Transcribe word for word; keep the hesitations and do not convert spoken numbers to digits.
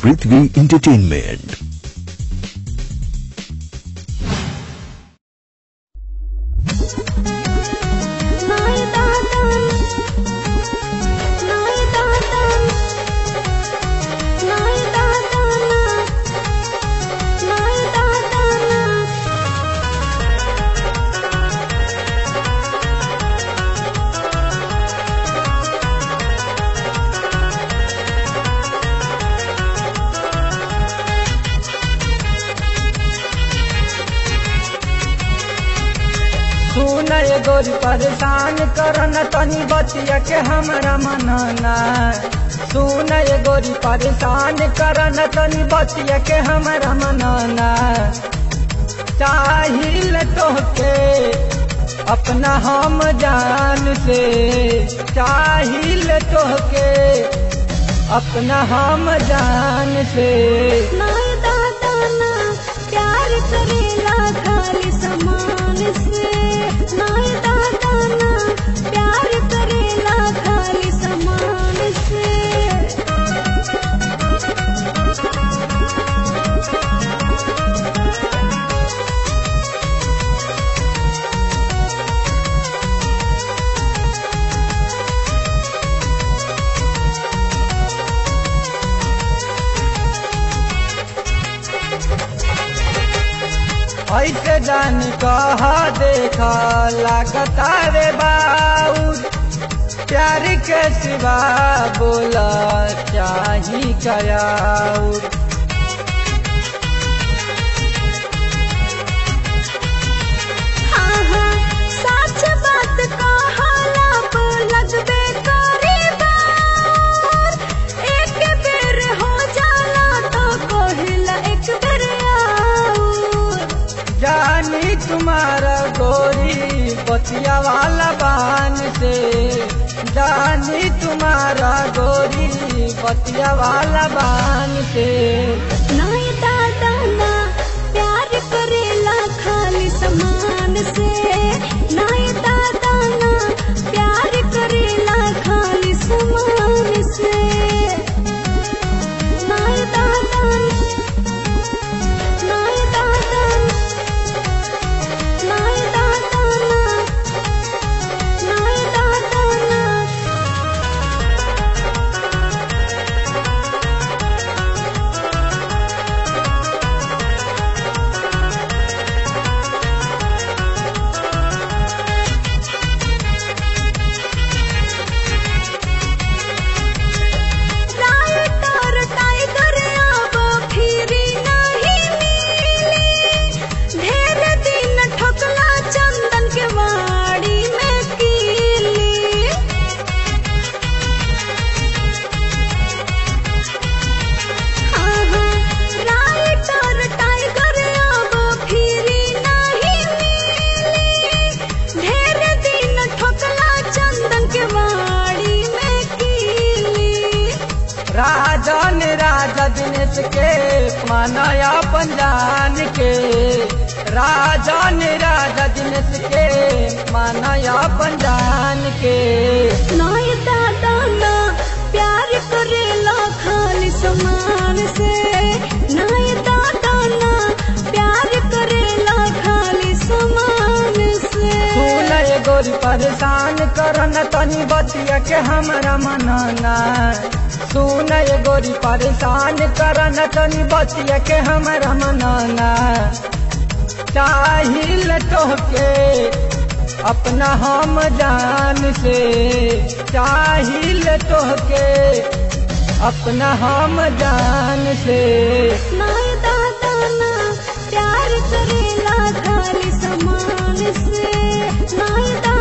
पृथ्वी entertainment. सुनय गोरी परेशान करन तनी बतिया के हमरा मनना। सुनय गोरी परेशान करन तनी बतिया के हमरा मनना। चाहिल तोहके अपना हम जान से, चाहिल तोहके अपना हम जान से। नाय दादा ना प्यार करेला खाली समान से। नाय दादा ना प्यार करेला खाली समान से। ऐसे जान कहा देखा लागता रे बाउर। प्यार के सिवा बोला चाही कयाउर। हाँ हाँ सच बात कहाला पर लगबे करे बार। एक बेर हो जाला तो कहिला एक बेर आऊर। जानी तुम्हारा गोरी बतिया वाला बान से। जानी तुम्हारा गोरी बतिया वाला बान से। नाय दादा ना प्यार करेला खाली समान से। नाय दादा ना प्यार करेला खाली समान से। नाय दादा नाय दादा नाय दादा ना नाय दादा ना। राइटर टाइगर अब फिरी नहीं मिली। ढेर दिन ठोकला चंदन के वाड़ी में कीली। हाँ हाँ राइटर टाइगर अब फिरी नहीं मिली। ढेर दिन ठोकला चंदन के वाड़ी में कीली। राजन राजा दिनेश के मानया पंजान के। राजन राजा दिनेश के मानया पंजान के। नाय दादा ना प्यार करेला खाली समान से। नाय दादा ना प्यार करेला खाली समान से। सुनय गोरी परेशान करन तनी बतिया के हमरा मनना। सुनय गोरी परेशान करन तनी बतिया के हमरा मनना। चाहिल तोहके अपना हम जान से। चाहिल तोहके अपना हम जान से। नाय दादा ना प्यार करेला खाली समान से। नाय दादा